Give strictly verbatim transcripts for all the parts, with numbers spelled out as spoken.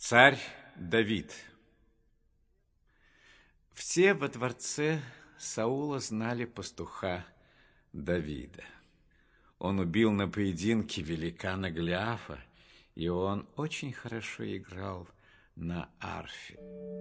Царь Давид. Все во дворце Саула знали пастуха Давида. Он убил на поединке великана Голиафа, и он очень хорошо играл на арфе.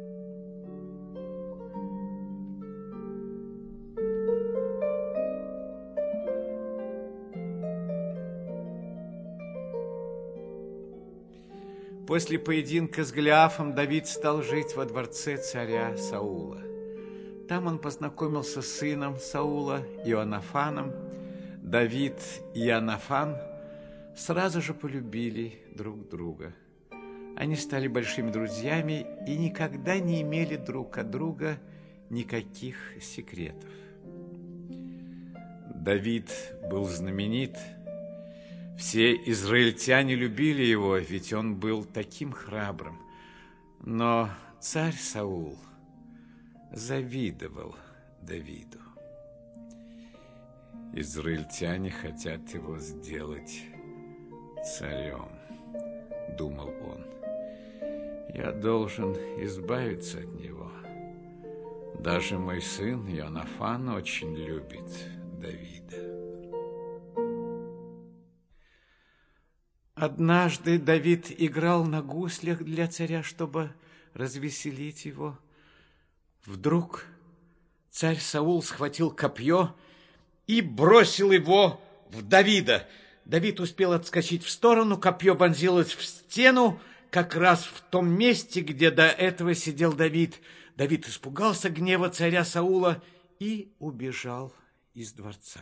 После поединка с Голиафом Давид стал жить во дворце царя Саула. Там он познакомился с сыном Саула, Иоаннафаном. Давид и Иоаннафан сразу же полюбили друг друга. Они стали большими друзьями и никогда не имели друг от друга никаких секретов. Давид был знаменит. Все израильтяне любили его, ведь он был таким храбрым. Но царь Саул завидовал Давиду. Израильтяне хотят его сделать царем, думал он. Я должен избавиться от него. Даже мой сын Иоаннафан очень любит Давида. Однажды Давид играл на гуслях для царя, чтобы развеселить его. Вдруг царь Саул схватил копье и бросил его в Давида. Давид успел отскочить в сторону, копье вонзилось в стену, как раз в том месте, где до этого сидел Давид. Давид испугался гнева царя Саула и убежал из дворца.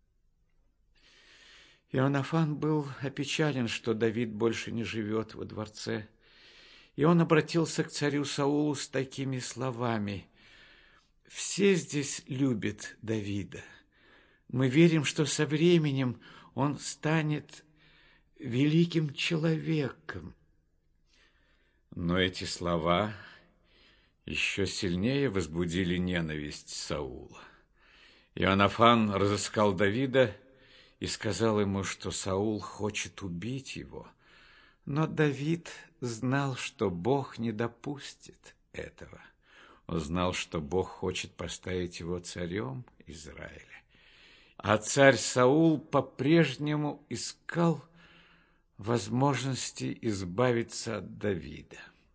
Иоаннафан был опечален, что Давид больше не живет во дворце, и он обратился к царю Саулу с такими словами: «Все здесь любят Давида. Мы верим, что со временем он станет великим человеком». Но эти слова еще сильнее возбудили ненависть Саула. Иоаннафан разыскал Давида и сказал ему, что Саул хочет убить его. Но Давид знал, что Бог не допустит этого. Он знал, что Бог хочет поставить его царем Израиля. А царь Саул по-прежнему искал возможности избавиться от Давида.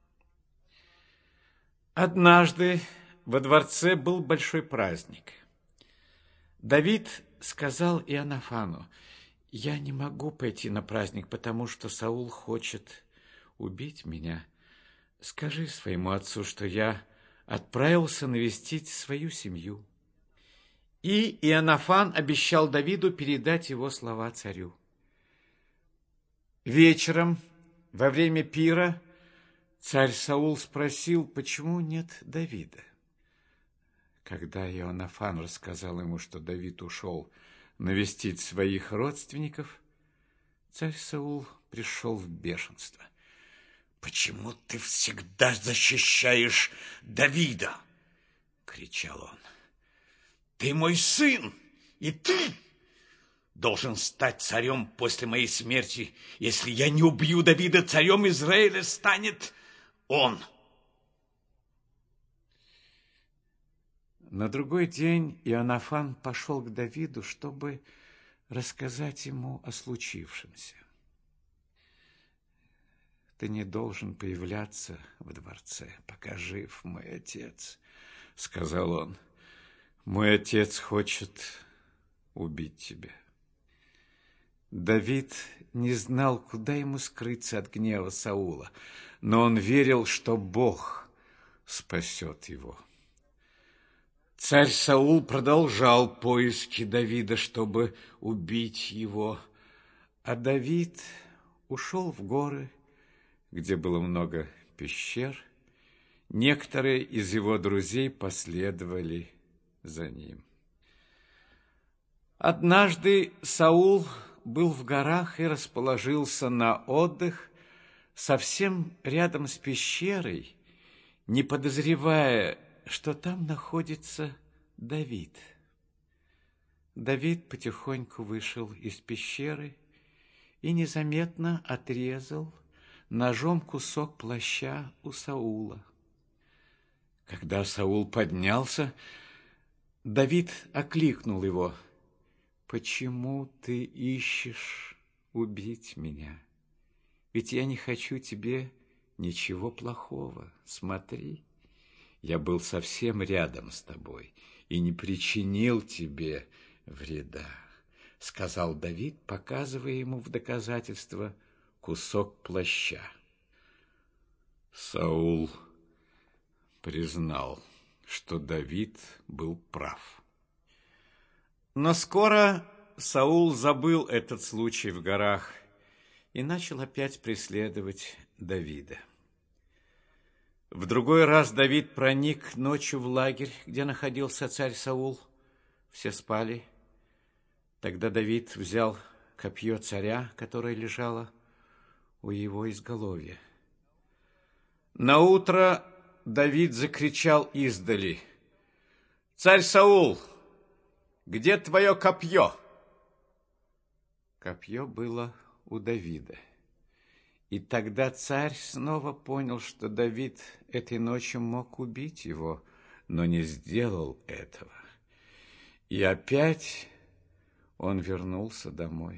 Однажды во дворце был большой праздник. Давид сказал Иоаннафану: «Я не могу пойти на праздник, потому что Саул хочет убить меня. Скажи своему отцу, что я отправился навестить свою семью». И Иоаннафан обещал Давиду передать его слова царю. Вечером, во время пира, царь Саул спросил, почему нет Давида. Когда Иоаннафан рассказал ему, что Давид ушел навестить своих родственников, царь Саул пришел в бешенство. «Почему ты всегда защищаешь Давида?» — кричал он. «Ты мой сын, и ты должен стать царем после моей смерти. Если я не убью Давида, царем Израиля станет он». На другой день Иоаннафан пошел к Давиду, чтобы рассказать ему о случившемся. «Ты не должен появляться в дворце, пока жив мой отец», — сказал он. «Мой отец хочет убить тебя». Давид не знал, куда ему скрыться от гнева Саула, но он верил, что Бог спасет его. Царь Саул продолжал поиски Давида, чтобы убить его, а Давид ушел в горы, где было много пещер. Некоторые из его друзей последовали за ним. Однажды Саул был в горах и расположился на отдых совсем рядом с пещерой, не подозревая, что там находится Давид. Давид потихоньку вышел из пещеры и незаметно отрезал ножом кусок плаща у Саула. Когда Саул поднялся, Давид окликнул его: «Почему ты ищешь убить меня? Ведь я не хочу тебе ничего плохого. Смотри, я был совсем рядом с тобой и не причинил тебе вреда», — сказал Давид, показывая ему в доказательство кусок плаща. Саул признал, что Давид был прав. Но скоро Саул забыл этот случай в горах и начал опять преследовать Давида. В другой раз Давид проник ночью в лагерь, где находился царь Саул. Все спали. Тогда Давид взял копье царя, которое лежало у его изголовья. Наутро Давид закричал издали: «Царь Саул, где твое копье?» Копье было у Давида. И тогда царь снова понял, что Давид этой ночью мог убить его, но не сделал этого. И опять он вернулся домой.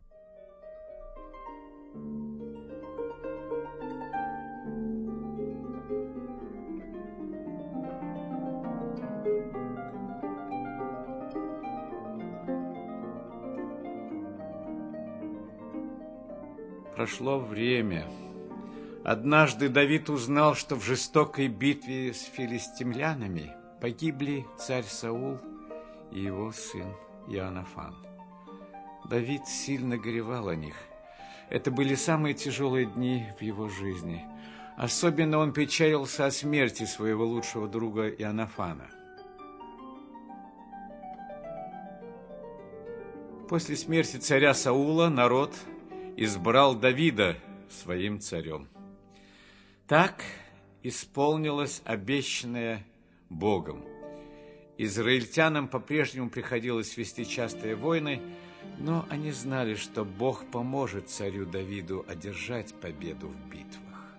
Прошло время. Однажды Давид узнал, что в жестокой битве с филистимлянами погибли царь Саул и его сын Иоаннафан. Давид сильно горевал о них. Это были самые тяжелые дни в его жизни. Особенно он печалился о смерти своего лучшего друга Иоаннафана. После смерти царя Саула народ избрал Давида своим царем. Так исполнилось обещанное Богом. Израильтянам по-прежнему приходилось вести частые войны, но они знали, что Бог поможет царю Давиду одержать победу в битвах.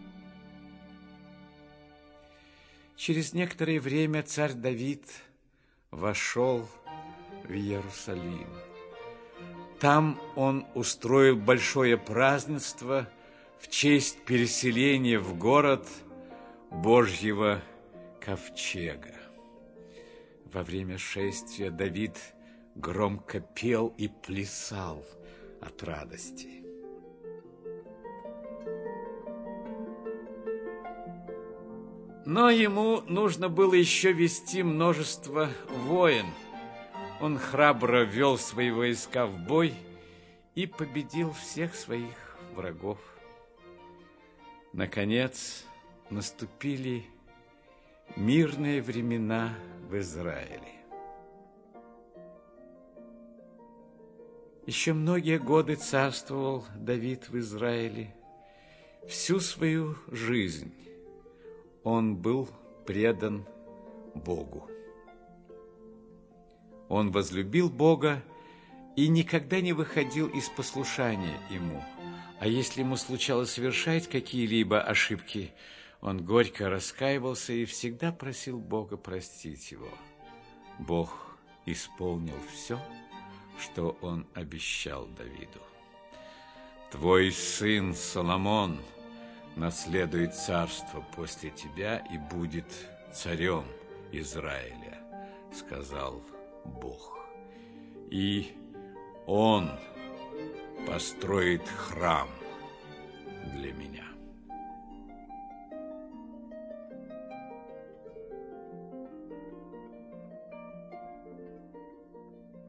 Через некоторое время царь Давид вошел в Иерусалим. Там он устроил большое празднество в честь переселения в город Божьего ковчега. Во время шествия Давид громко пел и плясал от радости. Но ему нужно было еще вести множество войн. Он храбро вел свои войска в бой и победил всех своих врагов. Наконец, наступили мирные времена в Израиле. Еще многие годы царствовал Давид в Израиле. Всю свою жизнь он был предан Богу. Он возлюбил Бога и никогда не выходил из послушания Ему. А если ему случалось совершать какие-либо ошибки, он горько раскаивался и всегда просил Бога простить его. Бог исполнил все, что он обещал Давиду. «Твой сын Соломон наследует царство после тебя и будет царем Израиля», — сказал Бог. «И он построит храм для меня».